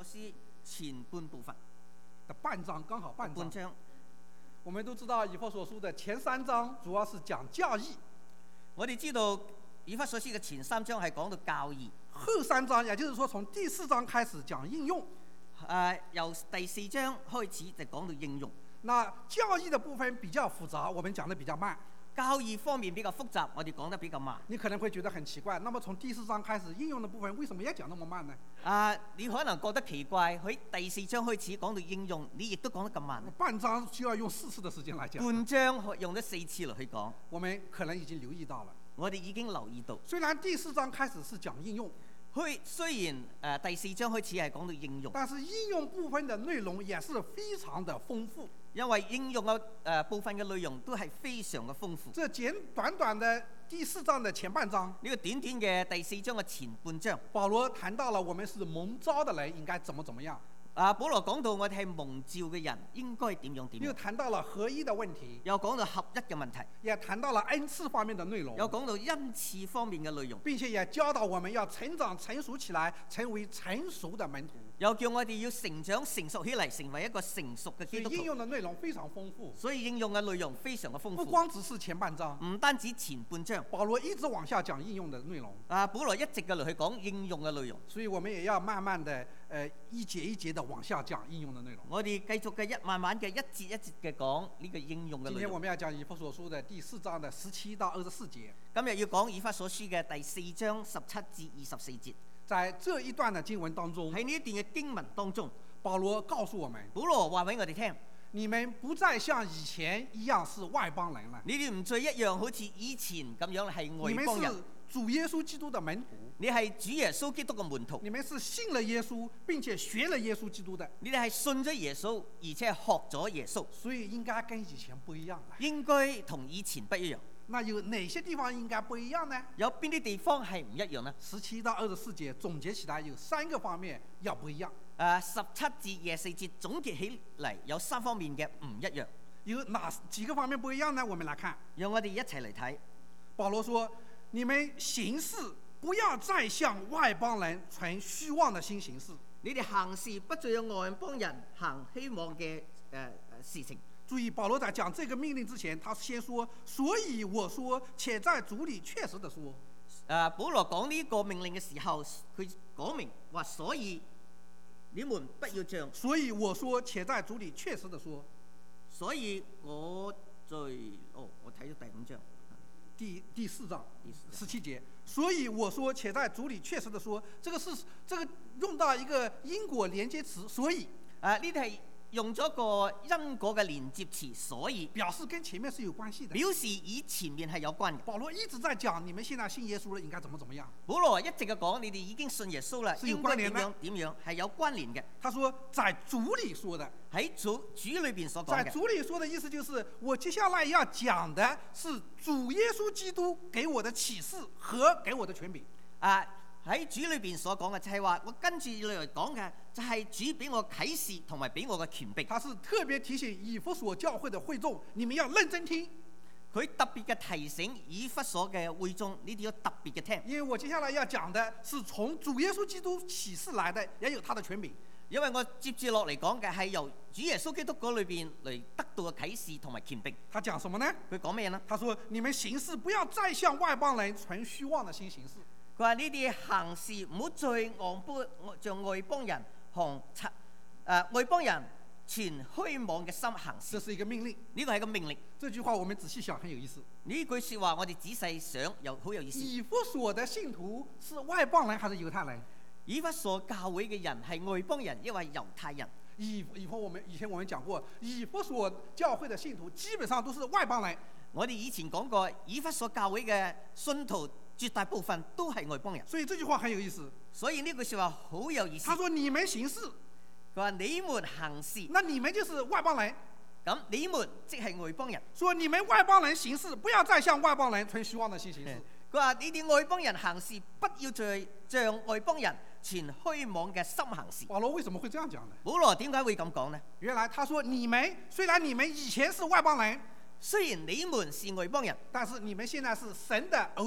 書前半部分的半章，剛好半章。 半章。 我們都知道以弗所書的前3章主要是講教義， 我哋知道以弗所書嘅前3章係講到教義， 後3章也就是說從第4章開始講應用。 由第4章開始就講到應用。 那教義的部分比較複雜，我們講得比較慢。 教義方面比較複雜，我哋講得比較慢。 你可能會覺得很奇怪，那麼從第4章開始應用的部分，為什麼要講那麼慢呢？ 你可能覺得奇怪，喺第4章開始講到應用，你亦都講得咁慢。 半章需要用4次的時間來講。 半章用咗4次嚟去講。 我們可能已經留意到了。 我哋已經留意到。 雖然第4章開始是講應用， 雖然第4章開始係講到應用， 但是應用部分的內容也是非常的豐富。 因為應用嘅部分嘅內容都係非常嘅豐富。 這簡短的第4章的前半章， 呢個短短嘅第4章嘅前半章， 保羅談到了我們是蒙召的人應該怎麼樣。 保羅講到我哋係蒙召嘅人應該點樣。 又談到了合一的問題， 又講到合一嘅問題， 也談到了恩賜方面的內容， 又講到恩賜方面嘅內容， 並且也教導我們要成長成熟起來，成為成熟的門徒。 又叫我哋要成長成熟起嚟，成為一個成熟嘅基督徒。 所以應用的內容非常豐富。 所以應用嘅內容非常嘅豐富。 不光只是前半章， 唔單止前半章， 保羅一直往下講應用的內容。 保羅一直嘅嚟去講應用嘅內容。 所以我們也要慢慢的，一節一節的往下講應用的內容。 我哋繼續嘅慢慢嘅一節一節嘅講呢個應用嘅內容。 今天我們要講以弗所書的第4章的17到24節。 今日要講以弗所書嘅第4章17至24節。 在這一段的經文當中， 喺呢一段嘅經文當中， 保羅告訴我們， 保羅話俾我哋聽， 你們不再像以前一樣是外邦人了。 你哋唔再一樣好似以前咁樣係外邦人。 你們是主耶穌基督的門徒。 你係主耶穌基督嘅門徒。 你們是信了耶穌並且學了耶穌基督的。 你哋係信咗耶穌而且學咗耶穌。 所以應該跟以前不一樣了。 應該同以前不一樣。 那有哪些地方應該不一樣呢？ 有邊啲地方係唔一樣呢 ？17到24節總結起來有3個方面要不一樣。 17至24節總結起嚟有3方面嘅唔一樣。 有哪幾個方面不一樣呢？我們來看。 讓我哋一齊嚟睇。 保羅說：你們行事不要再像外邦人存虛妄的心行事。 你哋行事不再有外邦人行虛妄嘅事情。 注意，保羅在講這個命令之前，他先說：所以我說，且在主裡確實地說。 保羅講呢個命令嘅時候，佢講明話，所以你們不要像。 所以我說，且在主裡確實地說。 所以我睇咗第5章， 第4章17節。所以我說，且在主裡確實地說，這個用到一個因果連接詞，所以呢啲係用咗個因果嘅連接詞，所以表示跟前面是有關係的， 表示與前面係有關嘅。 保羅一直在講，你們現在信耶穌了，應該怎麼樣？ 保羅一直嘅講，你哋已經信耶穌啦，應該點樣係有關聯嘅。 他說在主裡說的， 喺主裏邊所講嘅。 在主裡說的意思就是，我接下來要講的是主耶穌基督給我的啟示和給我的權柄。 喺主裏邊所講嘅就係話，我跟住嚟講嘅就係主俾我啟示同埋俾我嘅權柄。 他是特別提醒以弗所教會的會眾，你們要認真聽。 佢特別嘅提醒以弗所嘅會眾，你哋要特別嘅聽。 因為我接下來要講的是從主耶穌基督啟示來的，也有他的權柄。 因為我接住落嚟講嘅係由主耶穌基督嗰裏邊嚟得到嘅啟示同埋權柄。 他講什麼呢？ 佢講咩呢？ 他說：你們行事不要再像外邦人存虛妄的心行事。 佢話：呢啲行事唔好再像外邦人外邦人存虛妄嘅心行事。 這是一個命令。 呢個係個命令。 這句話我們仔細想很有意思。 呢句説話我哋仔細想好有意思。 以弗所的信徒是外邦人還是猶太人？ 以弗所教會嘅人係外邦人，抑或猶太人？ 以前我們講過，以弗所教會的信徒基本上都是外邦人。 我哋以前講過，以弗所教會嘅信徒絕大部分都係外邦人。 所以這句話很有意思。 所以呢句説話好有意思。 他說：你們行事。 佢話：你們行事。 那你們就是外邦人。 咁你們即係外邦人。 說你們外邦人行事，不要再像外邦人存虛妄的心行事。 佢話：你哋外邦人行事，不要再像外邦人存虛妄嘅心行事。 保羅為什麼會這樣講呢？ 保羅點解會咁講呢？ 原來他說：雖然你們以前是外邦人， 雖然你們是外邦人， 但是你們現在是神的兒女。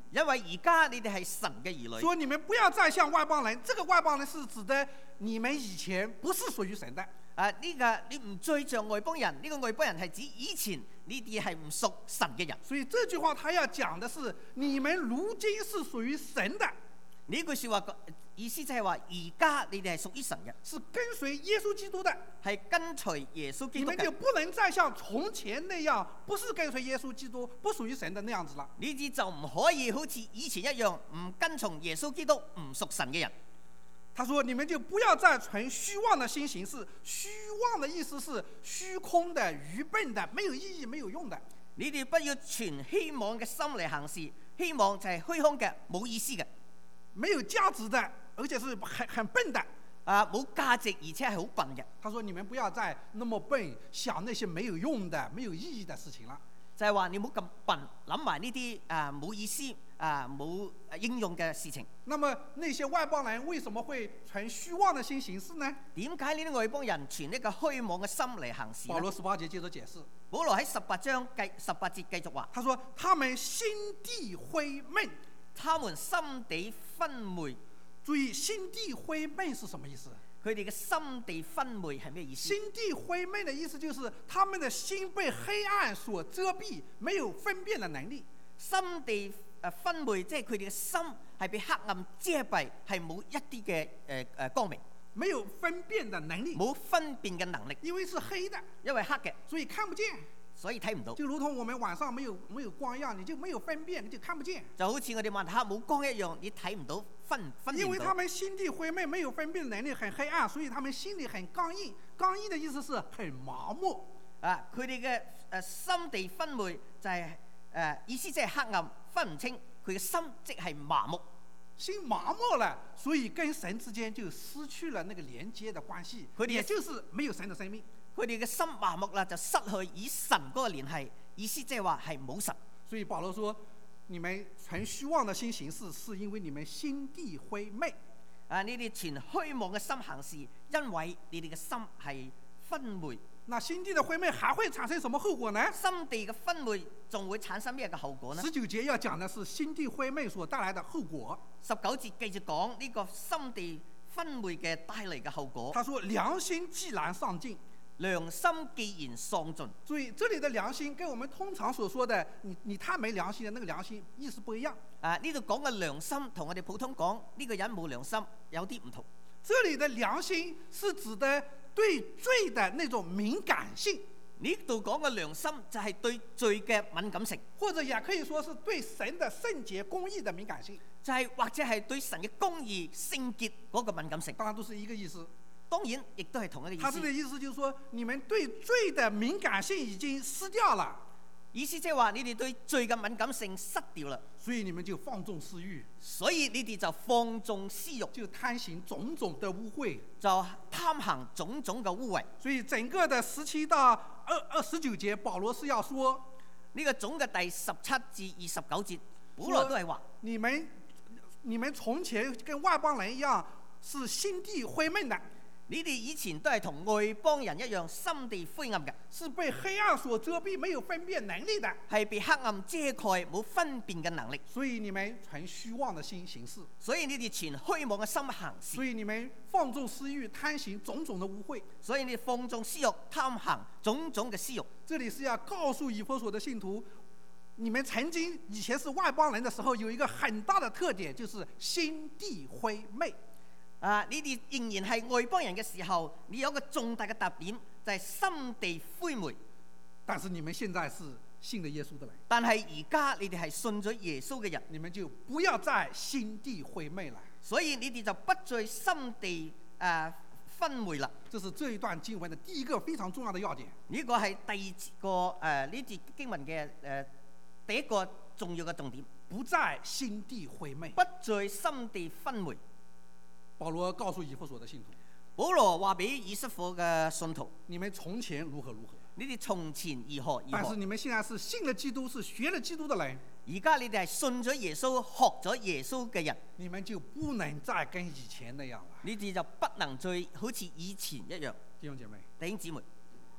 因為而家你哋係神嘅兒女。 說你們不要再像外邦人，這個外邦人是指的你們以前不是屬於神的。 呢個你唔再像外邦人，呢個外邦人係指以前呢啲係唔屬神嘅人。 所以這句話他要講的是，你們如今是屬於神的。 呢句說話嘅意思就係話，而家你哋係屬於神嘅， 是跟隨耶穌基督的， 係跟隨耶穌基督嘅。 你們就不能再像從前那樣，不是跟隨耶穌基督，不屬於神的那樣子了。 呢啲就唔可以好似以前一樣，唔跟從耶穌基督，唔屬神嘅人。 他說：你們就不要再存虛妄的心行事。虛妄的意思是虛空的、愚笨的、沒有意義、沒有用的。 你哋不要存希望嘅心嚟行事，希望就係虛空嘅，冇意思嘅， 沒有價值的，而且是很笨的。 冇價值，而且係好笨嘅。 他說：你們不要再那麼笨，想那些沒有用的、沒有意義的事情了。 就係話你唔好咁笨，諗埋呢啲冇意思冇應用嘅事情。 那麼那些外邦人為什麼會存虛妄的心行事呢？ 點解呢啲外邦人存呢個虛妄嘅心嚟行事呢？ 保羅18節接着解釋。 保羅喺18節繼續話： 他說他們心地灰悶。 他們心地昏昧。 注意，心地灰悶是什麼意思？ 佢哋嘅心地昏昧係咩意思？ 心地灰悶的意思就是他們的心被黑暗所遮蔽，沒有分辨的能力。 心地昏昧，即係佢哋嘅心係被黑暗遮蔽，係冇一啲嘅光明， 沒有分辨的能力， 冇分辨嘅能力， 因為是黑的， 因為黑嘅， 所以看不見， 所以睇唔到。 就如同我們晚上沒有光一樣，你就沒有分辨，你就看不見。 就好似我哋晚黑冇光一樣，你睇唔到分辨唔到。 因為他們心地灰悶，沒有分辨能力，很黑暗，所以他們心裏很剛硬。剛硬的意思是很麻木。 佢哋嘅心地昏昧就係、意思即係黑暗，分唔清。佢嘅心即係麻木， 心麻木了，所以跟神之間就失去了那個連接的關係，也就是沒有神的生命。 佢哋嘅心麻木啦，就失去與神嗰個聯繫，意思即係話係冇神。 所以保羅說：你們存虛妄的心行事，是因為你們心地灰昧。 你哋存虛妄嘅心行事，因為你哋嘅心係昏昧。 那心地的灰昧還會產生什麼後果呢？ 心地嘅昏昧仲會產生咩嘅後果呢 ？19節要講的是心地灰昧所帶來的後果。 19節繼續講呢個心地昏昧嘅帶嚟嘅後果。 他說：良心既然喪盡。 良心既然喪盡。 所以這裡的良心跟我們通常所說的你太沒良心的那個良心意思不一樣。 呢度講嘅良心同我哋普通講呢個人冇良心有啲唔同。 這裡的良心是指的對罪的那種敏感性。 呢度講嘅良心就係對罪嘅敏感性， 或者也可以說是對神的聖潔公義的敏感性。 就係或者係對神嘅公義聖潔嗰個敏感性。 當然都是一個意思。 當然亦都係同一個意思。 他這個意思就是說，你們對罪的敏感性已經失掉了。 意思即係話你哋對罪嘅敏感性失掉啦， 所以你們就放縱私慾， 所以你哋就放縱私慾， 就貪行種種的污穢， 就貪行種種嘅污穢。所以整個的17到19節，保羅是要說呢個總嘅第17至29節，保羅都係話你們從前跟外邦人一樣，是心地灰悶的。 你哋以前都係同外邦人一樣，心地灰暗嘅， 是被黑暗所遮蔽，沒有分辨能力的， 係被黑暗遮蓋，冇分辨嘅能力。 所以你們存虛妄的心行事， 所以你哋存虛妄嘅心行事， 所以你們放縱私慾，貪行種種的污穢， 所以你哋放縱私慾，貪行種種嘅私慾。 這裡是要告訴以弗所的信徒，你們曾經以前是外邦人的時候，有一個很大的特點，就是心地灰昧。 你哋仍然係外邦人嘅時候，你有一個重大嘅特點，就係心地灰昧。 但是你們現在是信了耶穌的人， 但係而家你哋係信咗耶穌嘅人， 你們就不要再心地灰昧了。 所以你哋就不再心地昏昧啦。 這是這一段經文的第一個非常重要的要點。 呢個係第二個呢節經文嘅第一個重要嘅重點。 不再心地灰昧， 不再心地昏昧。 保羅告訴以弗所的信徒， 保羅話俾以弗所嘅信徒： 你們從前如何如何， 你哋從前如何如何。 但是你們現在是信了基督，是學了基督的人。 而家你哋係信咗耶穌、學咗耶穌嘅人， 你們就不能再跟以前那樣了。 你哋就不能再好似以前一樣。 弟兄姐妹， 弟兄姊妹，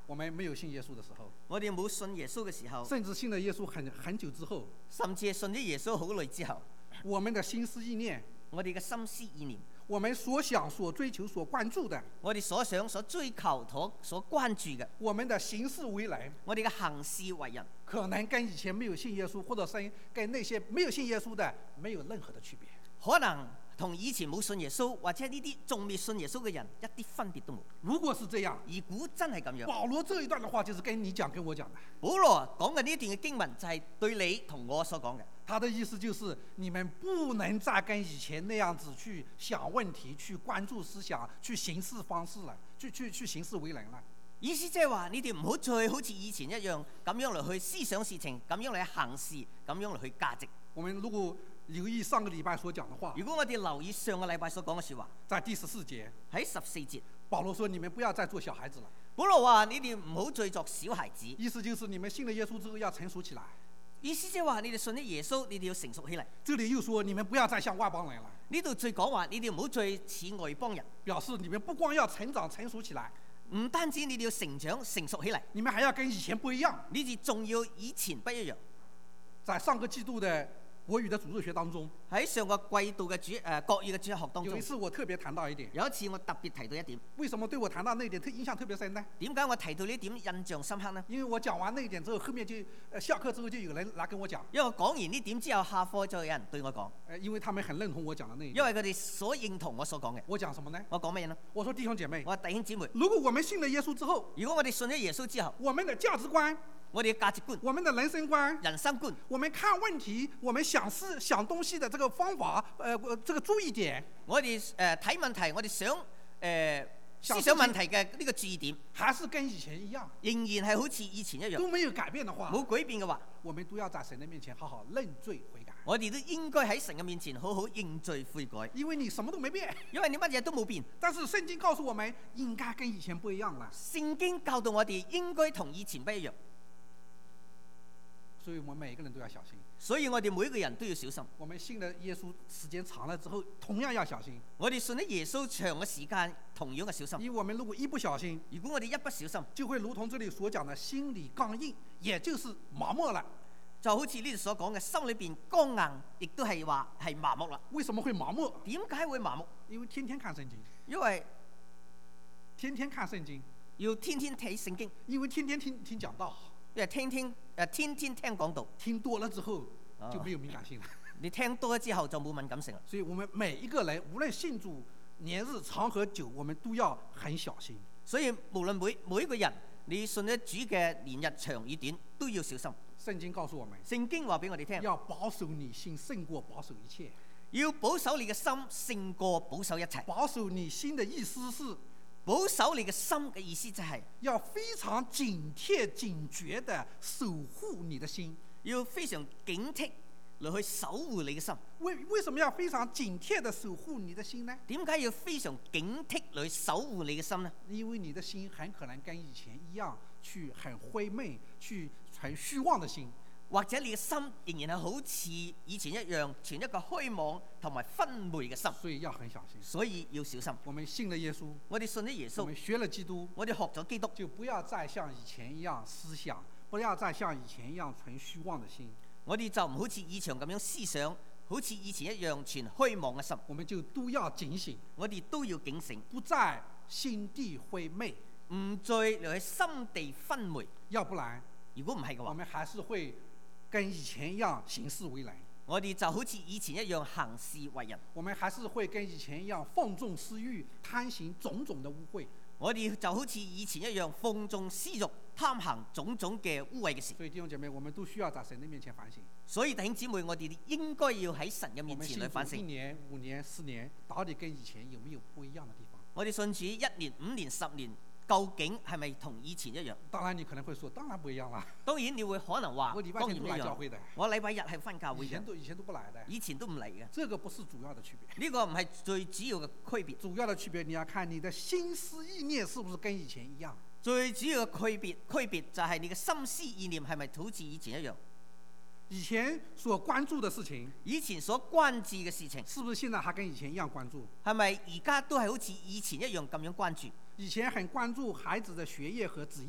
我們沒有信耶穌的時候， 我哋冇信耶穌嘅時候， 甚至信了耶穌很久之後， 甚至係信咗耶穌好耐之後， 我們的心思意念， 我哋嘅心思意念， 我們所想、所追求、所關注的， 我哋所想、所追求、所關注嘅， 我們的行事為人， 我哋嘅行事為人， 可能跟以前沒有信耶穌，或者是跟那些沒有信耶穌的沒有任何的區別。 可能同以前冇信耶穌或者呢啲仲未信耶穌嘅人一啲分別都冇。 如果是這樣， 如果真係咁樣， 保羅這一段的話就是跟你講、跟我講的。 保羅講嘅呢一段嘅經文就係對你同我所講嘅。 他的意思就是你們不能再跟以前那樣子去想問題、去關注思想、去行事方式了，去行事為人了。 意思即係話你哋唔好再好似以前一樣咁樣嚟去思想事情，咁樣嚟行事，咁樣嚟去價值。 我們如果留意上個禮拜所講的話， 如果我哋留意上個禮拜所講嘅説話， 在第14節， 喺14節， 保羅說你們不要再做小孩子了。 保羅話你哋唔好再作小孩子， 意思就是你們信了耶穌之後要成熟起來。 意思即係話你哋信咗耶穌，你哋要成熟起嚟。 這裡又說你們不要再像外邦人了， 呢度再講話你哋唔好再似外邦人， 表示你們不光要成長成熟起來， 唔單止你哋要成長成熟起嚟， 你們還要跟以前不一樣。 你哋仲要以前不一樣。 在上個季度的國語的主日學當中， 喺上個季度嘅國語嘅主日學當中， 有一次我特別談到一點。 有一次我特別提到一點。 為什麼對我談到那一點印象特別深呢？ 點解我提到呢點印象深刻呢？ 因為我講完那一點之後，後面就下課之後就有人來跟我講。 因為我講完呢點之後，下課就有人對我講。 因為他們很認同我講的那一點。 因為佢哋所認同我所講嘅。 我講什麼呢？ 我講乜嘢呢？ 我說弟兄姐妹， 我話弟兄姊妹， 如果我們信了耶穌之後， 如果我哋信咗耶穌之後， 我們的價值觀， 我哋嘅價值觀， 我們的人生觀， 人生觀， 我們看問題，我們想事想東西的這個方法，這個注意點， 我哋睇問題，我哋想思想問題嘅呢個注意點， 還是跟以前一樣， 仍然係好似以前一樣， 都沒有改變的話， 冇改變嘅話， 我們都要在神的面前好好認罪悔改。 我哋都應該喺神嘅面前好好認罪悔改， 因為你什麼都沒變， 因為你乜嘢都冇變。 但是聖經告訴我們，應該跟以前不一樣了。 聖經教導我哋應該同以前不一樣。 所以我們每一個人都要小心。 所以我哋每一個人都要小心。 我們信了耶穌時間長了之後，同樣要小心。 我哋信咗耶穌長嘅時間，同樣嘅小心。 因為我們如果一不小心， 如果我哋一不小心， 就會如同這裡所講的心理剛硬，也就是麻木了。 就好似呢度所講嘅，心裏邊剛硬，亦都係話係麻木啦。 為什麼會麻木？ 點解會麻木？ 因為天天看聖經。 因為天天看聖經， 要天天睇聖經。 因為天天聽講道。 因為天天聽講道， 聽多了之後就沒有敏感性了。 你聽多咗之後就冇敏感性啦。 所以我們每一個人，無論信主年日長和久，我們都要很小心。 所以無論每一個人，你信咗主嘅年日長與短，都要小心。 聖經告訴我們， 聖經話俾我哋聽， 要保守你心勝過保守一切。 要保守你嘅心勝過保守一切。 保守你心的意思是， 保守你嘅心嘅意思就係要非常警惕、警覺地守護你的心。 要非常警惕嚟去守護你嘅心。 為什麼要非常警惕地守護你的心呢？ 點解要非常警惕嚟去守護你嘅心呢？ 因為你的心很可能跟以前一樣，去很灰昧、去很虛妄的心。 或者你嘅心仍然係好似以前一樣，存一個虛妄同埋昏昧嘅心。 所以要很小心。 所以要小心。 我們信了耶穌， 我哋信咗耶穌， 我們學了基督， 我哋學咗基督， 就不要再像以前一樣思想，不要再像以前一樣存虛妄的心。 我哋就唔好似以前咁樣思想，好似以前一樣存虛妄嘅心。 我們就都要警醒， 我哋都要警醒， 不再心地灰昧， 唔再嚟去心地昏昧。 要不然， 如果唔係嘅話， 我們還是會跟以前一樣行事為人。 我哋就好似以前一樣行事為人。 我們還是會跟以前一樣放縱私欲，貪行種種的污穢。 我哋就好似以前一樣放縱私欲，貪行種種嘅污穢嘅事。 所以弟兄姐妹，我們都需要在神的面前反省。 所以弟兄姊妹，我哋應該要喺神嘅面前去反省。 我們信主1年、5年、4年，到底跟以前有沒有不一樣的地方？ 我哋信主1年、5年、10年，究竟係咪同以前一樣？ 當然你可能會說，當然不一樣啦。 當然你會可能話， 我禮拜天都來教會的。 我禮拜日係返教會嘅。 以前都不來的。 以前都唔嚟嘅。 這個不是主要的區別。 呢個唔係最主要嘅區別。 主要的區別，你要看你的心思意念是不是跟以前一樣。 最主要嘅區別就係你嘅心思意念係咪好似以前一樣？ 以前所關注的事情， 以前所關注嘅事情， 是不是現在還跟以前一樣關注？ 係咪而家都係好似以前一樣咁樣關注？ 以前很關注孩子的學業和職業，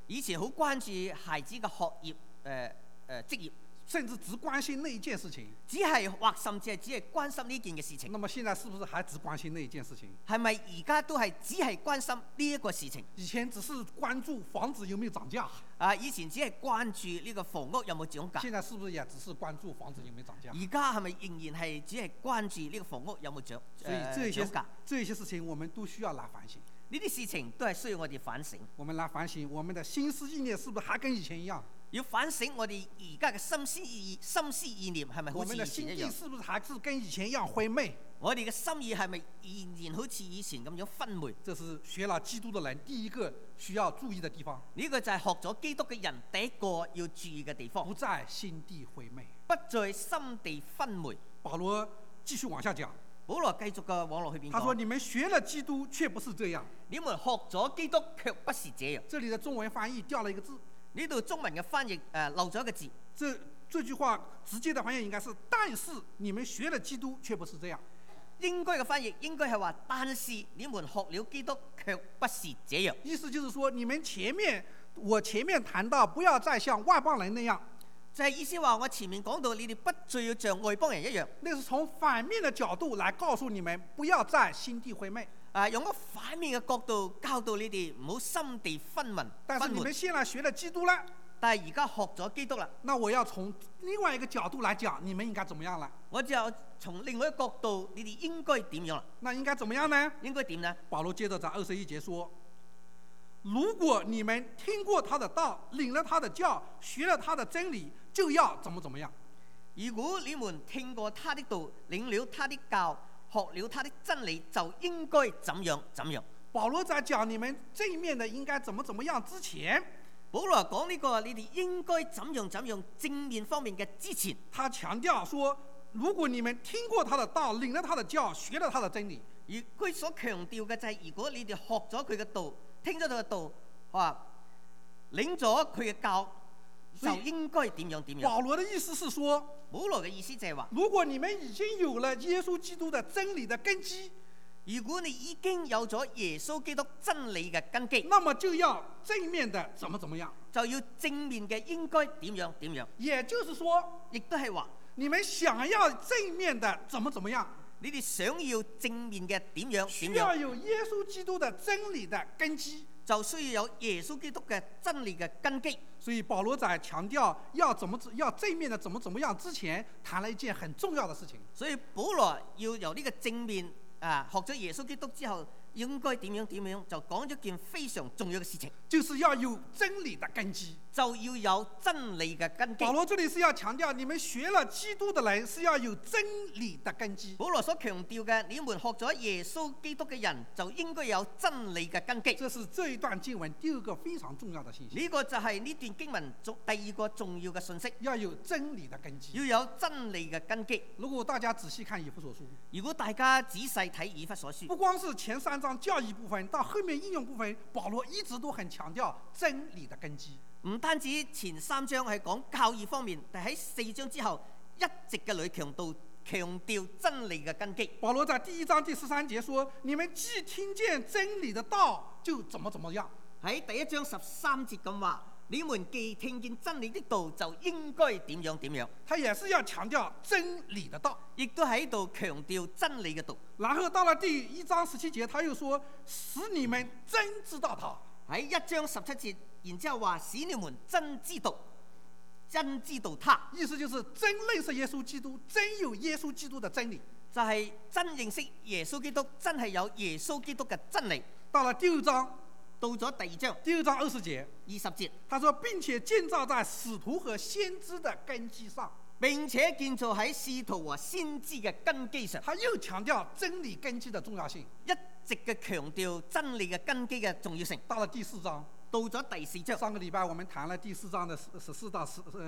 以前好關注孩子嘅學業、職業， 甚至只關心那一件事情。 只係或甚至係只係關心呢件嘅事情。 那麼現在是不是還只關心那一件事情？ 係咪而家都係只係關心呢一個事情？ 以前只是關注房子有沒有漲價， 以前只係關注呢個房屋有冇漲價。 現在是不是也只是關注房子有沒有漲價？ 而家係咪仍然係只係關注呢個房屋有冇漲？ 所以漲價。 這些事情我們都需要來反省。 呢啲事情都係需要我哋反省。 我們來反省我們的心思意念是不是還跟以前一樣？ 要反省我哋而家嘅心思意念係咪好似以前一樣？ 我們的心地是不是還是跟以前一樣昏昧？ 我哋嘅心意係咪仍然好似以前咁樣昏昧？ 這是學了基督的人第一個需要注意的地方。 呢個就係學咗基督嘅人第一個要注意嘅地方。 不再心地昏昧， 不再心地昏昧。 保羅繼續往下講。 保羅繼續嘅往落去邊講。 他說：你們學了基督，卻不是這樣。 你們學咗基督，卻不是這樣。 這裡的中文翻譯掉了一個字。 呢度中文嘅翻譯漏咗一個字。 這句話直接的翻譯應該是：但是你們學了基督，卻不是這樣。 應該嘅翻譯應該係話：但是你們學了基督，卻不是這樣。 意思就是說，我前面談到，不要再像外邦人那樣。 就係意思話，我前面講到，你哋不再要像外邦人一樣。 那是從反面的角度來告訴你們，不要再心地昏昧。 用個反面嘅角度教導你哋唔好心地昏迷。 但是你們現在學了基督了。 但係而家學咗基督啦。 那我要從另外一個角度來講，你們應該怎麼樣了？ 我就從另外一個角度，你哋應該點樣啦？ 那應該怎麼樣呢？ 應該點呢？ 保羅接着在21節說：如果你們聽過他的道，領了他的教，學了他的真理，就要怎麼樣？ 如果你們聽過他的道，領了他的教，學了他的真理，就應該怎樣？ 保羅在講你們正面的應該怎麼樣之前， 保羅講呢個你哋應該怎樣正面方面嘅之前， 他強調說：如果你們聽過他的道，領了他的教，學了他的真理， 而佢所強調嘅就係，如果你哋學咗佢嘅道，聽咗佢嘅道，領咗佢嘅教，就應該點樣？ 保羅的意思是說， 保羅嘅意思就係話， 如果你們已經有了耶穌基督的真理的根基， 如果你已經有咗耶穌基督真理嘅根基， 那麼就要正面的怎麼樣？ 就要正面嘅應該點樣？ 也就是說， 亦都係話， 你們想要正面的怎麼樣？ 你哋想要正面嘅點樣？ 需要有耶穌基督的真理的根基， 就需要有耶穌基督嘅真理嘅根基。 所以保羅在強調要正面的怎麼樣之前，談了一件很重要的事情。 所以保羅要由呢個正面學咗耶穌基督之後，應該點樣，就講咗件非常重要嘅事情， 就是要有真理的根基， 就要有真理嘅根基。 保羅這裡是要強調，你們學了基督的人是要有真理的根基。 保羅所強調嘅，你們學咗耶穌基督嘅人就應該有真理嘅根基。 這是這一段經文第二個非常重要的信息。 呢個就係呢段經文第二個重要嘅信息， 要有真理的根基， 要有真理嘅根基。 如果大家仔細看以弗所書， 如果大家仔細睇以弗所書， 不光是前3章教義部分，到後面應用部分，保羅一直都很強調真理的根基。 唔單止前3章係講教義方面，但喺4章之後一直嘅裏強調真理嘅根基。 保羅在第1章第13節說：你們既聽見真理的道，就怎麼樣。 喺第1章13節咁話，你們既聽見真理的道，就應該點樣。 他也是要強調真理的道， 亦都喺度強調真理嘅道。 然後到了第1章17節，他又說：使你們真知道他。 喺1章17節，然之後話使你們真知道他。 意思就是真認識耶穌基督，真有耶穌基督的真理， 就係真認識耶穌基督，真係有耶穌基督嘅真理。 到了第2章， 到咗第2章第2章20節，他說並且建造在使徒和先知的根基上， 並且建造喺使徒和先知嘅根基上。 他又強調真理根基的重要性， 一直嘅強調真理嘅根基嘅重要性。 到了第4章， 到咗第4章， 上個禮拜我們談了第4章的14到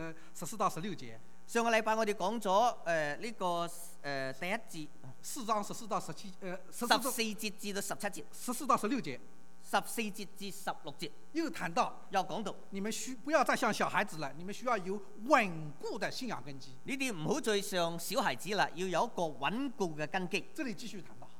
16節。 上個禮拜我哋講咗呢個第1節 4章14到17 14節至到17節 ，14到16節 ，14節至16節， 又談到， 又講到你們不要再像小孩子了，你們需要有穩固的信仰根基。 你哋唔好再像小孩子啦，要有一個穩固嘅根基。 這裡繼續談到，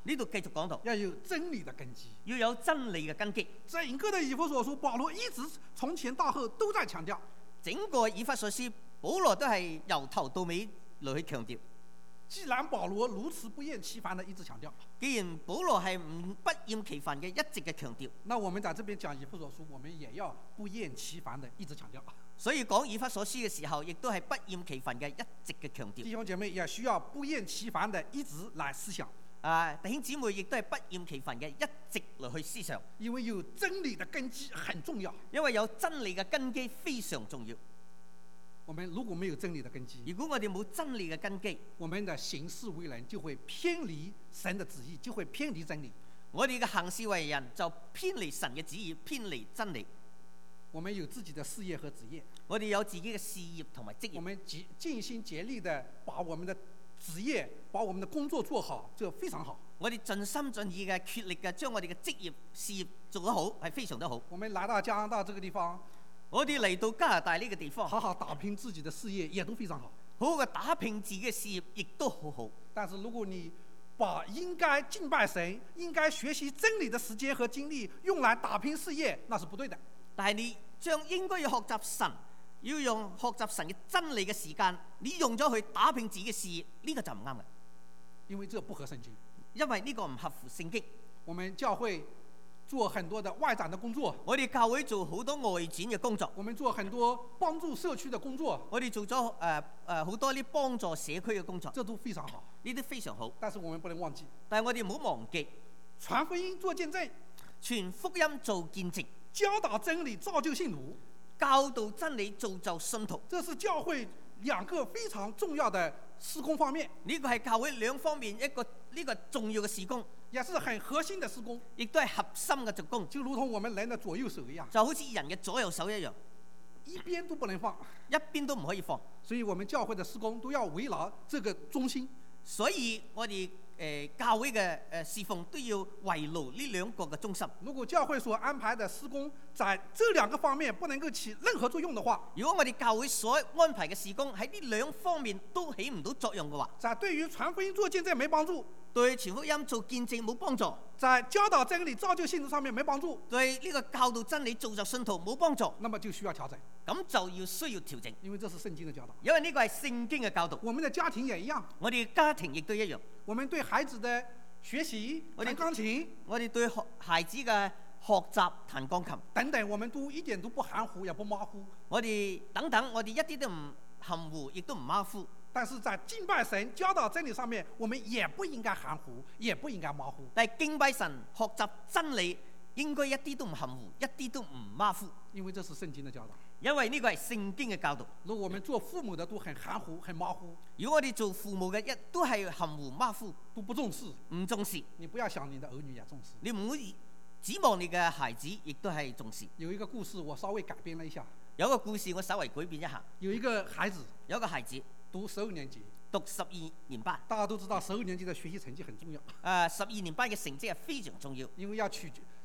呢度繼續講到要有真理的根基。 要有真理嘅根基。 整个的以弗所書，保羅一直從前到後都在強調， 整個以弗所書，保羅都係由頭到尾嚟去強調。 既然保羅如此不厭其煩的一直強調， 既然保羅係不厭其煩嘅一直嘅強調， 那我們在這邊講以弗所書，我們也要不厭其煩的一直強調。 所以講以弗所書嘅時候，亦都係不厭其煩嘅一直嘅強調。 弟兄姐妹也需要不厭其煩的一直來思想。 弟兄姊妹亦都係不厭其煩嘅一直嚟去思想， 因為有真理的根基很重要。 因為有真理嘅根基非常重要。 我們如果沒有真理的根基， 如果我哋冇真理嘅根基， 我們的行事為人就會偏離神的旨意，就會偏離真理。 我哋嘅行事為人就偏離神嘅旨意，偏離真理。 我們有自己的事業和職業， 我哋有自己嘅事業同埋職業。 我們盡心竭力的把我們的職業、把我們的工作做好，這非常好。 我哋盡心盡意嘅、竭力嘅將我哋嘅職業事業做得好，係非常之好。 我們來到加拿大這個地方， 我哋嚟到加拿大呢個地方， 好好打拼自己的事業，也都非常好。 好好嘅打拼自己嘅事業，亦都好好。 但是如果你把應該敬拜神、應該學習真理的時間和精力用來打拼事業，那是不對的。 但係你將應該要學習神，要用學習神嘅真理嘅時間，你用咗去打拼自己嘅事業，呢個就唔啱嘅。 因為這不合聖經。 因為呢個唔合乎聖經。 我們教會做很多的外展的工作， 我哋教會做好多外展嘅工作， 我們做很多幫助社區的工作， 我哋做咗好多啲幫助社區嘅工作， 這都非常好， 呢啲非常好。 但是我們不能忘記， 但係我哋唔好忘記傳福音做見證， 傳福音做見證， 教導真理造就信徒， 教導真理造就信徒， 這是教會兩個非常重要的事工方面。 呢個係教會兩方面一個呢個重要嘅事工， 也是很核心的事工， 亦都係核心嘅做工， 就如同我們人的左右手一樣， 就好似人嘅左右手一樣， 一邊都不能放， 一邊都唔可以放。 所以我們教會的事工都要圍繞這個中心。 所以我哋教會嘅侍奉都要圍繞呢兩個嘅中心。 如果教會所安排的事工在這兩個方面不能夠起任何作用的話， 如果我哋教會所安排嘅事工喺呢兩方面都起唔到作用嘅話， 在對於傳福音做見證沒幫助， 對傳福音做見證冇幫助， 在教導真理造就信徒上面沒幫助， 對呢個教導真理造就信徒冇幫助， 那麼就需要調整。 咁就要需要調整， 因為這是聖經的教導。 因為呢個係聖經嘅教導。 我們的家庭也一樣， 我哋家庭亦都一樣。 我們對孩子的學習、彈鋼琴， 我哋對孩子嘅學習彈鋼琴等等，我們都一點都不含糊，也不馬虎。 我哋等等，我哋一啲都唔含糊，亦都唔馬虎。 但是在敬拜神、教導真理上面，我們也不應該含糊，也不應該馬虎。 但係敬拜神、學習真理，應該一啲都唔含糊，一啲都唔馬虎。 因為這是聖經的教導。 因為呢個係聖經嘅教導。 如果我們做父母的都很含糊、很馬虎， 如果我哋做父母嘅一都係含糊馬虎， 都不重視， 唔重視， 你不要想你的兒女也重視。 你唔好指望你嘅孩子亦都係重視。 有一個故事我稍微改編了一下。 有一個故事我稍微改變一下。 有一個孩子， 有一個孩子讀12年級， 讀12年班。 大家都知道12年級的學習成績很重要。 12年班嘅成績係非常重要， 因為要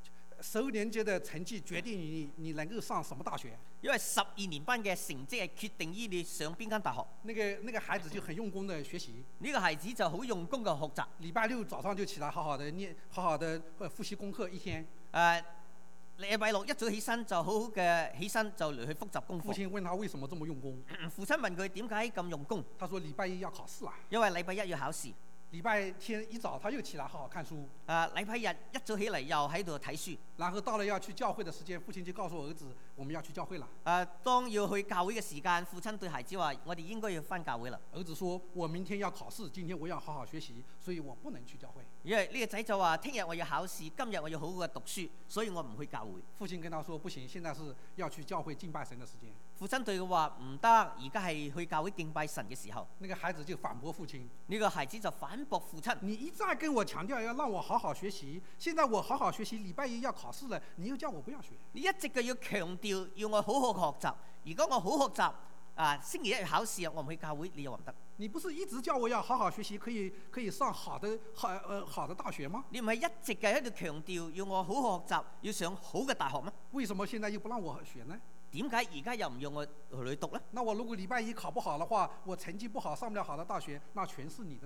12年級的成績決定你能夠上什麼大學。 因為12年班嘅成績係決定於你上邊間大學。 那個孩子就很用功的學習。 呢個孩子就好用功嘅學習。 禮拜六早上就起來好好的念，好好的複習功課一天。 禮拜六一早起身就好好嘅起身就嚟去複習功課。 父親問他為什麼這麼用功？ 父親問佢點解咁用功？ 他說禮拜一要考試啦。 因為禮拜一要考試。 禮拜天一早他又起來好好看書。 禮拜日一早起嚟又喺度睇書。 然後到了要去教會的時間，父親就告訴兒子，我們要去教會了。 當要去教會嘅時間，父親對孩子話：我哋應該要返教會啦。 兒子說：我明天要考試，今天我要好好學習，所以我不能去教會。 因為呢個仔就話：聽日我要考試，今日我要好好嘅讀書，所以我唔去教會。 父親跟他說：不行，現在是要去教會敬拜神的時間。 父親對佢話：唔得，而家係去教會敬拜神嘅時候。 那個孩子就反駁父親。 呢個孩子就反駁父親： 你一再跟我強調要讓我好好學習，現在我好好學習，禮拜一要考試了，你又叫我不要學。 你一直嘅要強調要我好好學習，如果我好學習，星期一要考試啊，我唔去教會，你又話唔得。 你不是一直叫我要好好學習，可以上好的大學嗎？ 你唔係一直嘅喺度強調要我好好學習，要上好嘅大學咩？ 為什麼現在又不讓我學呢？ 點解而家又唔用我去讀呢？ 那我如果禮拜一考不好的話，我成績不好，上不了好的大學，那全是你的責任。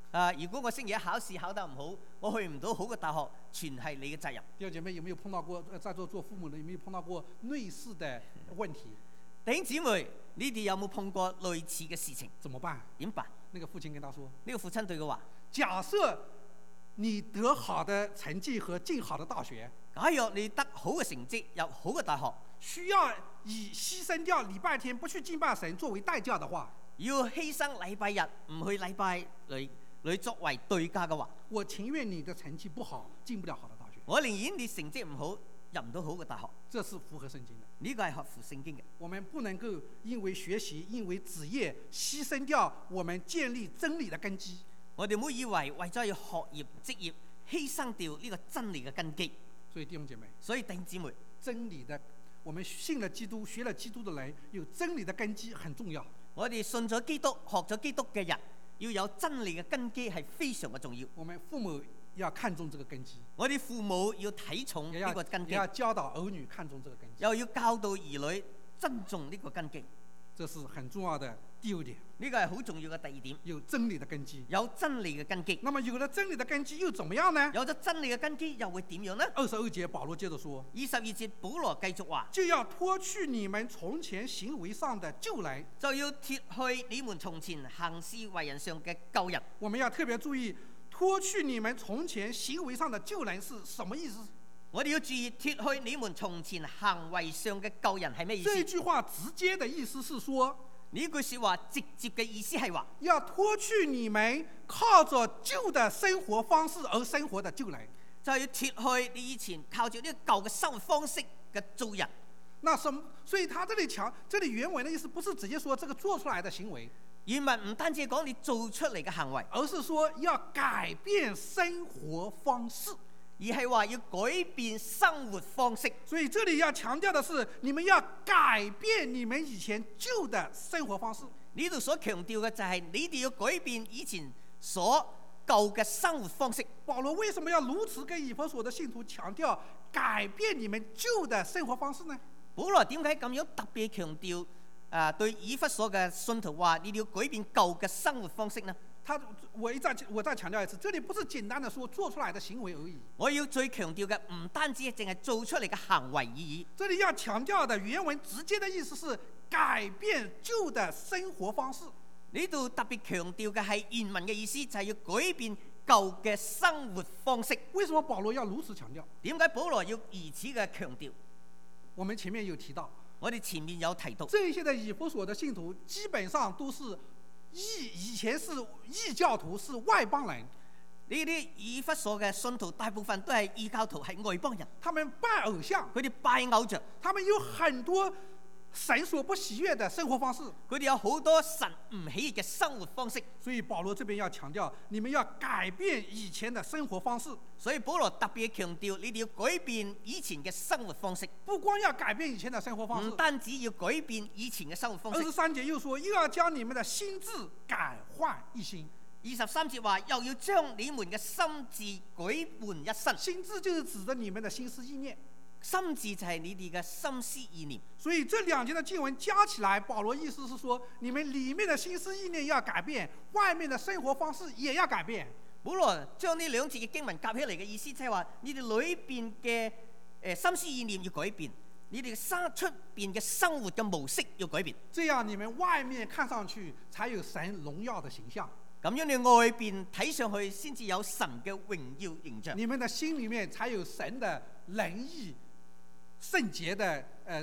如果我星期一考試考得唔好，我去唔到好嘅大學，全係你嘅責任。 弟兄姐妹有沒有碰到過？在座做父母的有沒有碰到過類似的問題？ 弟兄姊妹，你哋有冇碰過類似嘅事情？ 怎麼辦？ 點辦？ 那個父親跟他說： 呢個父親對佢話： 假設你得好的成績和進好的大學， 假若你得好嘅成績，入好嘅大學， 需要以犧牲掉禮拜天不去敬拜神作為代價的話， 要犧牲禮拜日唔去禮拜裏作為對價嘅話， 我情願你的成績不好，進不了好的大學。 我寧願你成績唔好，入唔到好嘅大學。 這是符合聖經的。 呢個係合乎聖經嘅。 我們不能夠因為學習、因為職業犧牲掉我們建立真理的根基。 我哋唔好以為為咗要學業、職業，犧牲掉呢個真理嘅根基。 所以弟兄姐妹， 所以弟兄姊妹， 真理的，我們信了基督、學了基督的人，有真理的根基很重要。 我哋信咗基督、學咗基督嘅人，要有真理嘅根基係非常嘅重要。 我們父母要看重這個根基， 我哋父母要睇重呢個根基， 也要教導兒女看重這個根基， 又要教導兒女珍重呢個根基。 這是很重要的第二點。 呢個係好重要嘅第二點， 有真理的根基， 有真理嘅根基。 那麼有了真理的根基又怎麼樣呢？ 有咗真理嘅根基又會點樣呢 ？22節保羅接着說 ，22節保羅繼續話， 就要脫去你們從前行為上的舊人， 就要脫去你們從前行事為人上嘅舊人。 我們要特別注意，脫去你們從前行為上的舊人是什麼意思？ 我哋要注意，脫去你們從前行為上嘅舊人係咩意思？ 這句話直接的意思是說， 呢句說話直接嘅意思係話， 要脫去你們靠着舊的生活方式而生活的舊人， 就係要脫去你以前靠住呢個舊嘅生活方式嘅做人。 那什麼？所以他這裏原文的意思不是直接說這個做出來的行為， 原文唔單止講你做出嚟嘅行為， 而是說要改變生活方式， 而係話要改變生活方式。 所以這裏要強調的是，你們要改變你們以前舊的生活方式。 呢度所強調嘅就係你哋要改變以前所舊嘅生活方式。 保羅為什麼要如此跟以弗所的信徒強調改變你們舊的生活方式呢？ 保羅點解咁樣特別強調對以弗所嘅信徒話你哋要改變舊嘅生活方式呢？ 我再強調一次，這裡不是簡單的說做出來的行為而已。 我要最強調嘅唔單止淨係做出嚟嘅行為而已。 這裡要強調的原文直接的意思是改變舊的生活方式。 呢度特別強調嘅係原文嘅意思，就係要改變舊嘅生活方式。 為什麼保羅要如此強調？ 點解保羅要如此嘅強調？ 我們前面有提到， 我哋前面有提到， 這些的以弗所的信徒基本上都是以前是異教徒，是外邦人。 呢啲以弗所嘅信徒大部分都係異教徒，係外邦人。 他們拜偶像， 佢哋拜偶像， 他們有很多神所不喜悅的生活方式。 佢哋有好多神唔喜悅嘅生活方式。 所以保羅這邊要強調，你們要改變以前的生活方式。 所以保羅特別強調，你哋要改變以前嘅生活方式。 不光要改變以前的生活方式， 唔單止要改變以前嘅生活方式。 23節又說，又要將你們的心志改換一新。 23節話，又要將你們嘅心志改換一新。 心志就是指着你們的心思意念。 心志就係你哋嘅心思意念。 所以這兩節的經文加起來，保羅意思是說，你們裡面的心思意念要改變，外面的生活方式也要改變。 保羅將呢兩節嘅經文夾起嚟嘅意思，即係話你哋裏邊嘅心思意念要改變，你哋出邊嘅生活嘅模式要改變。 這樣你們外面看上去才有神榮耀的形象。 咁樣你外邊睇上去先至有神嘅榮耀形象。 你們的心裡面才有神的仁義、聖潔的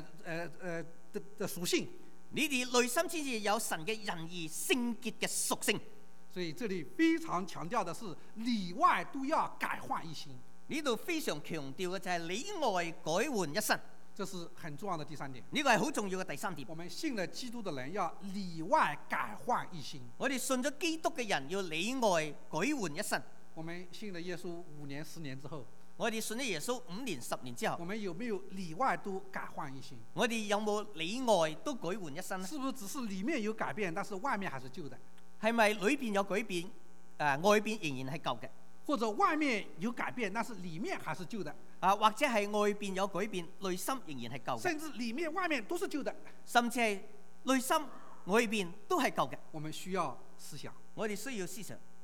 屬性。 你哋內心先至有神嘅仁義、聖潔嘅屬性。 所以這裡非常強調的是，裡外都要改換一新。 呢度非常強調嘅就係裡外改換一新。 這是很重要的第三點。 呢個係好重要嘅第三點。 我們信了基督的人要裡外改換一新。 我哋信咗基督嘅人要裡外改換一新。 我們信了耶穌5年10年之後， 我哋信咗耶穌5年10年之後， 我們有沒有裡外都改換一新？ 我哋有冇裡外都改換一新呢？ 是不是只是裡面有改變，但是外面還是舊的？ 係咪裏邊有改變，外邊仍然係舊嘅？ 或者外面有改變，但是裡面還是舊的？ 或者係外邊有改變，內心仍然係舊嘅？ 甚至裡面外面都是舊的？ 甚至係內心外邊都係舊嘅？ 我們需要思想。 我哋需要思想。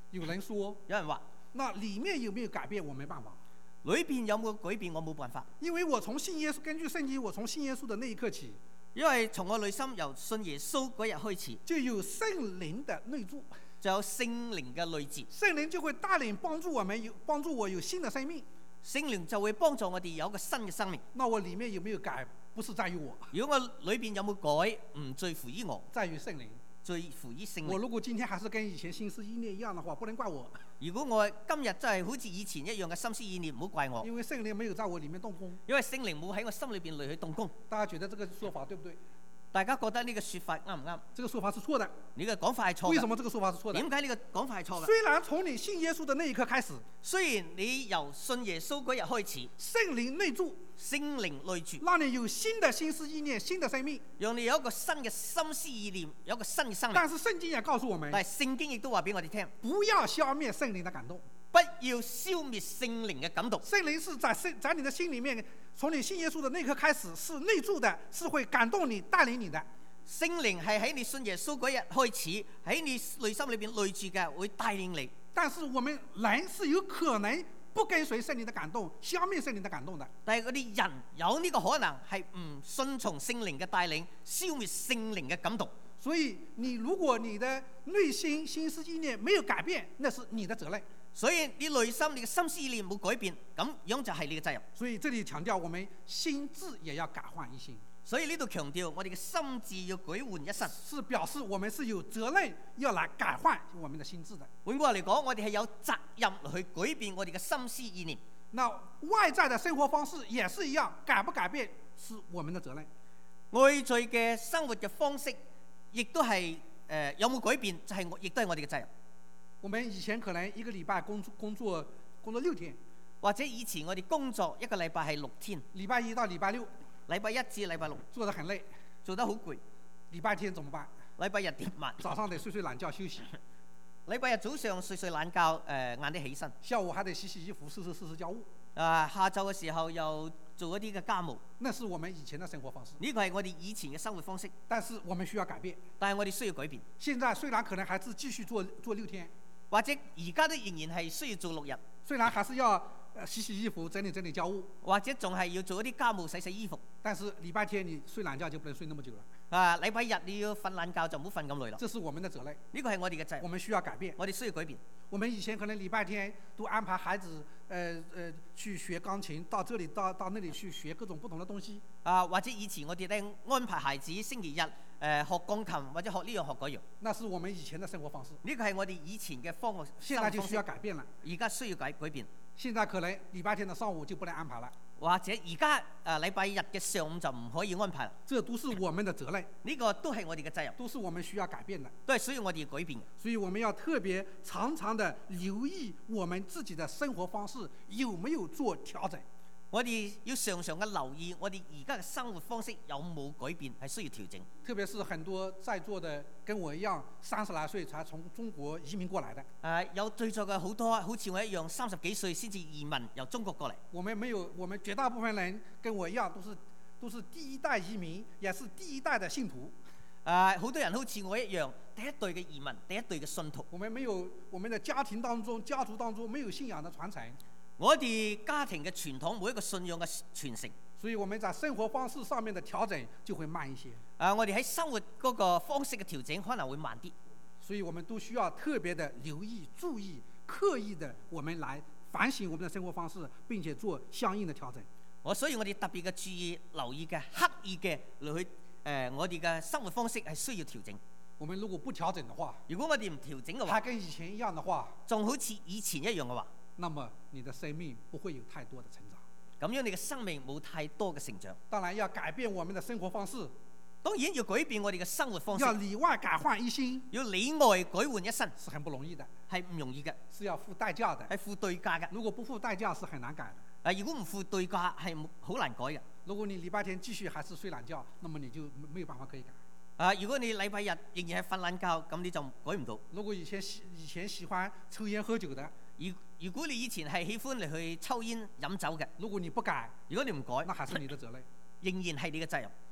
有人說， 有人話那裡面有沒有改變，我沒辦法， 裏邊有冇改變，我冇辦法， 因為我從信耶穌，根據聖經，我從信耶穌的那一刻起， 因為從我內心由信耶穌嗰日開始， 就有聖靈的內住， 就有聖靈嘅內住， 聖靈就會帶領幫助我們幫助我有新的生命。 聖靈就會幫助我哋有一個新嘅生命。 那我裡面有沒有改，不是在於我， 如果我裏邊有冇改，唔在乎於我， 在於聖靈。 在乎於聖靈。 我如果今天還是跟以前心思意念一樣的話，不能怪我， 如果我今日真係好似以前一樣嘅心思意念，唔好怪我， 因為聖靈沒有在我裡面動工。 因為聖靈冇喺我心裏邊嚟去動工。 大家覺得這個說法對不對？ 大家覺得呢個説法啱唔啱？ 這個說法是錯的。 呢個講法係錯嘅。 為什麼這個說法是錯的？ 點解呢個講法係錯嘅？ 雖然從你信耶穌的那一刻開始， 雖然你由信耶穌嗰日開始， 聖靈內住， 聖靈內住， 讓你有新的心思意念、新的生命。 讓你有一個新嘅心思意念，有一個新嘅生命。 但是聖經也告訴我們， 但係聖經亦都話俾我哋聽， 不要消滅聖靈的感動， 不要消滅聖靈嘅感動。 聖靈是在你的心裡面，從你信耶穌的那一刻開始是內住的，是會感動你、帶領你的。 聖靈係喺你信耶穌嗰日開始，喺你內心裏邊內住嘅，會帶領你。 但是我們人是有可能不跟隨聖靈的感動，消滅聖靈的感動的。 但係嗰啲人有呢個可能係唔順從聖靈嘅帶領，消滅聖靈嘅感動。 所以如果你的內心心思意念沒有改變，那是你的責任。 所以你內心你嘅心思意念冇改變，咁樣就係你嘅責任。 所以這裡強調我們心志也要改換一新。 所以呢度強調我哋嘅心志要改換一新， 是表示我們是有責任要來改換我們的心志的。 換句話嚟講，我哋係有責任去改變我哋嘅心思意念。 那外在的生活方式也是一樣，改不改變是我們的責任。 外在嘅生活嘅方式，亦都係有冇改變，就係亦都係我哋嘅責任。 我們以前可能一個禮拜工作6天， 或者以前我哋工作一個禮拜係6天， 禮拜一到禮拜六， 禮拜一至禮拜六做得很累， 做得好攰。 禮拜天怎麼辦？ 禮拜日點辦？ 早上得睡懶覺休息， 禮拜日早上睡懶覺，晏啲起身。 下午還得洗衣服、收拾家務。 下晝嘅時候又做一啲嘅家務。 那是我們以前的生活方式。 呢個係我哋以前嘅生活方式。 但是我們需要改變。 但係我哋需要改變。 現在雖然可能還是繼續做6天， 或者而家都仍然係需要做6日。 雖然還是要洗衣服、整理家務， 或者仲係要做一啲家務、洗衣服。 但是禮拜天你睡懶覺就不能睡那麼久了。 禮拜日你要瞓懶覺就唔好瞓咁耐啦。 這是我們的責任。 呢個係我哋嘅責任。 我們需要改變。 我哋需要改變。 我們以前可能禮拜天都安排孩子去學鋼琴，到這裡到那裡去學各種不同的東西。 或者以前我哋咧安排孩子星期日學鋼琴或者學呢樣學嗰樣。 那是我們以前的生活方式。 呢個係我哋以前嘅方式。 現在就需要改變了。 而家需要改變。 現在可能禮拜天的上午就不能安排了。 或者而家禮拜日嘅上午就唔可以安排啦。 這都是我們的責任。 呢個都係我哋嘅責任。 都是我們需要改變的。 都係需要我哋要改變嘅。 所以我們要特別常常的留意我們自己的生活方式有沒有做調整。 我哋要常常嘅留意我哋而家嘅生活方式有冇改變，係需要調整。 特別是很多在座的跟我一樣30來歲才從中國移民過來的。 有在座嘅好多好似我一樣30幾歲先至移民由中國過嚟。 我們絕大部分人跟我一樣都是第一代移民，也是第一代的信徒。 好多人好似我一樣，第一代嘅移民，第一代嘅信徒。 我們的家庭當中、家族當中沒有信仰的傳承。 我哋家庭嘅傳統冇一個信仰嘅傳承， 所以我們在生活方式上面的調整就會慢一些。 我哋喺生活嗰個方式嘅調整可能會慢啲， 所以我們都需要特別的留意、注意、刻意的我們來反省我們的生活方式，並且做相應的調整。 所以我哋特別嘅注意、留意嘅、刻意嘅嚟去我哋嘅生活方式係需要調整。 我們如果不調整的話， 如果我哋唔調整嘅話， 還跟以前一樣的話， 仲好似以前一樣嘅話， 那麼你的生命不會有太多的成長。 咁樣你嘅生命冇太多嘅成長。 當然要改變我們的生活方式， 當然要改變我哋嘅生活方式。 要裡外改換一新， 要裡外改換一新， 是很不容易的， 係唔容易嘅， 是要付代價的， 係付對價嘅。 如果不付代價是很難改的。 如果唔付對價係好難改嘅。 如果你禮拜天繼續還是睡懶覺，那麼你就沒有辦法可以改。 如果你禮拜日仍然係瞓懶覺，咁你就改唔到。 如果以前喜歡抽煙喝酒的， 如果你以前係喜歡嚟去抽煙飲酒嘅， 如果你不改， 如果你唔改， 那還是你的責任， 仍然係你嘅責任。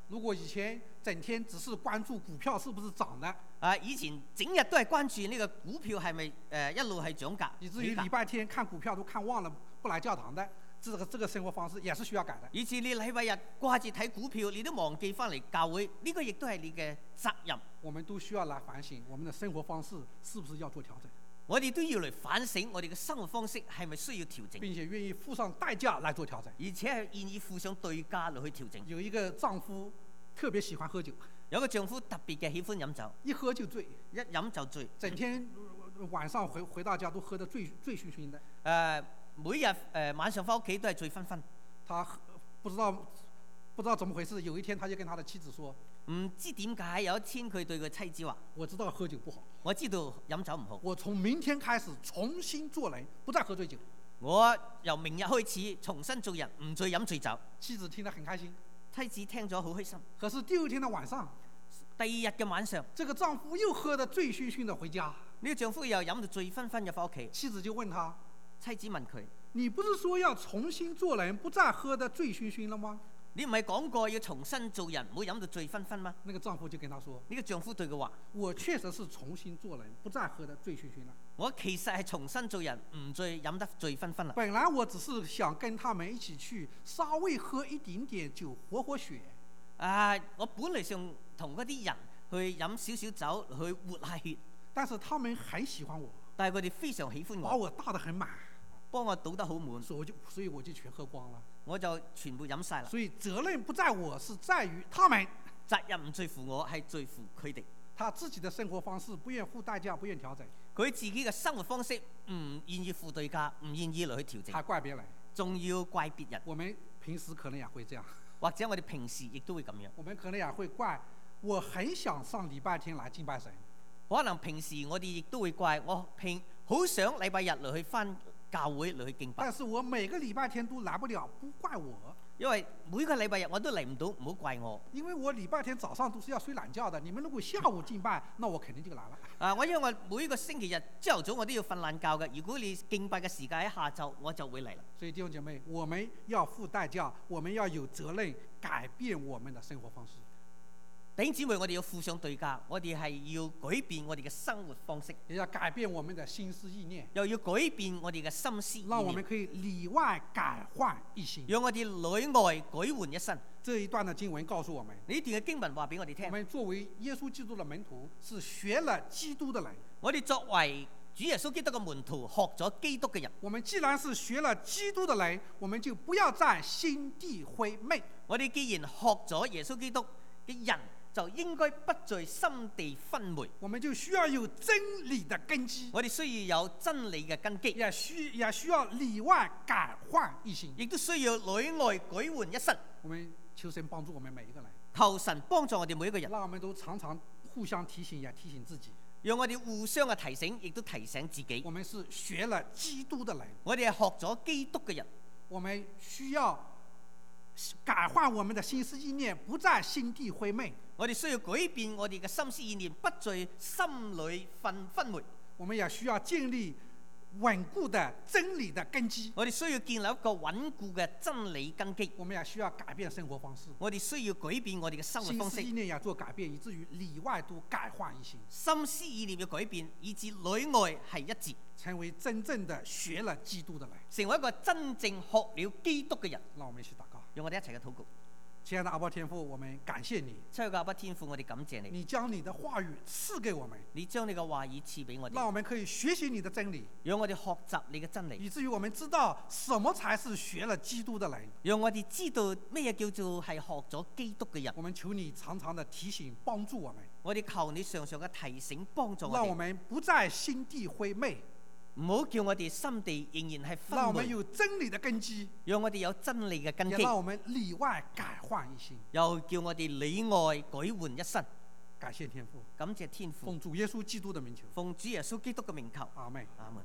如果以前整天只是關注股票是不是漲的， 以前整日都係關注呢個股票係咪一路係漲價， 以至於禮拜天看股票都看忘了不來教堂的，這個生活方式也是需要改的。 以至你禮拜日掛住睇股票，你都忘記翻嚟教會，呢個亦都係你嘅責任。 我們都需要來反省我們的生活方式是不是要做調整， 我哋都要嚟反省我哋嘅生活方式係咪需要調整， 並且願意付上代價來做調整。 而且係願意付上對價嚟去調整。 有一個丈夫特別喜歡喝酒， 有個丈夫特別嘅喜歡飲酒， 一喝就醉， 一飲就醉， 整天晚上回到家都喝得醉醺醺的。 每日晚上翻屋企都係醉醺醺。 他不知道怎麼回事，有一天他就跟他的妻子說： 唔知點解有一天佢對佢妻子話： 我知道喝酒不好， 我知道飲酒唔好， 我從明天開始重新做人，不再喝醉酒。 我由明日開始重新做人，唔再飲醉酒。 妻子聽得很開心， 妻子聽咗好開心。 可是第二天的晚上， 第二日嘅晚上， 這個丈夫又喝得醉醺醺的回家。 呢個丈夫又飲到醉醺醺嘅翻屋企。 妻子就問他： 妻子問佢： 你不是說要重新做人，不再喝得醉醺醺了嗎？ 你唔係講過要重新做人，唔好飲到醉醺醺嗎？ 那個丈夫就跟他說： 呢個丈夫對佢話： 我確實是重新做人，不再喝得醉醺醺了。 我其實係重新做人，唔再飲得醉醺醺啦。 本來我只是想跟他們一起去稍微喝一點點酒，活血。 我本嚟想同嗰啲人去飲少少酒，去活下血。 但是他們很喜歡我， 但係佢哋非常喜歡把我倒得很滿， 幫我倒得好滿， 所以我就全喝光了。 我就全部飲晒啦。 所以責任不在我，是在於他們。 責任唔在乎我，係在乎佢哋。 他自己的生活方式不願付代價，不願調整。 佢自己嘅生活方式唔願意付對價，唔願意嚟去調整。 還怪別人， 仲要怪別人。 我們平時可能也會這樣， 或者我哋平時亦都會咁樣。 我們可能也會怪，我很想上禮拜天來敬拜神。 可能平時我哋亦都會怪我好想禮拜日嚟去返教會嚟去敬拜。 但是我每個禮拜天都來不了，不怪我。 因為每個禮拜日我都嚟唔到，唔好怪我。 因為我禮拜天早上都是要睡懶覺的，你們如果下午敬拜，那我肯定就來了。 因為我每個星期日朝頭早我都要瞓懶覺嘅，如果你敬拜嘅時間喺下晝，我就會嚟啦。 所以弟兄姐妹，我們要付代價，我們要有責任改變我們的生活方式。 弟兄姊妹，我哋要付上對價，我哋係要改變我哋嘅生活方式， 也要改變我們的心思意念， 又要改變我哋嘅心思意念， 讓我們可以裡外改換一新， 讓我哋裡外改換一新。 這一段的經文告訴我們， 呢段嘅經文話俾我哋聽， 我們作為耶穌基督的門徒，是學了基督的人。 我哋作為主耶穌基督嘅門徒，學咗基督嘅人。 我們既然是學了基督的人，我們就不要再心地灰昧。 我哋既然學咗耶穌基督嘅人，就應該不再心地昏昧。 我們就需要有真理的根基。 我哋需要有真理嘅根基， 也需要裡外改換一新， 亦都需要裡外改換一新。 我們求神幫助我們每一個人， 求神幫助我哋每一個人， 讓我們都常常互相提醒，也提醒自己。 讓我哋互相嘅提醒，亦都提醒自己。 我們是學了基督的人， 我哋係學咗基督嘅人。 我們需要改換我們的心思意念，不再心地灰昧。 我哋需要改變我哋嘅心思意念，不再心裏昏昧。 我們也需要建立穩固的真理的根基。 我哋需要建立一個穩固嘅真理根基。 我們也需要改變生活方式。 我哋需要改變我哋嘅生活方式。 心思意念也做改變，以至於裡外都改換一新。 心思意念嘅改變，以至裡外係一致， 成為真正的學了基督的人， 成為一個真正學了基督嘅人。 讓我們一起禱告。 讓我哋一齊嘅禱告。 親愛的阿爸天父，我們感謝你。 親愛的阿爸天父，我哋感謝你。 你將你的話語賜給我們， 你將你嘅話語賜俾我哋， 讓我們可以學習你的真理， 讓我哋學習你嘅真理， 以至於我們知道什麼才是學了基督的人。 讓我哋知道咩嘢叫做係學咗基督嘅人。 我們求你常常的提醒幫助我們， 我哋求你常常嘅提醒幫助我哋， 讓我們不再心地灰昧， 唔好叫我哋心地仍然係讓我們昏昧， 有真理的根基， 讓我哋有真理嘅根基， 也讓我們裡外改換一新。 又叫我哋裡外改換一新。 感謝天父， 感謝天父， 奉主耶穌基督的名求， 奉主耶穌基督嘅名求， 阿們。 阿門。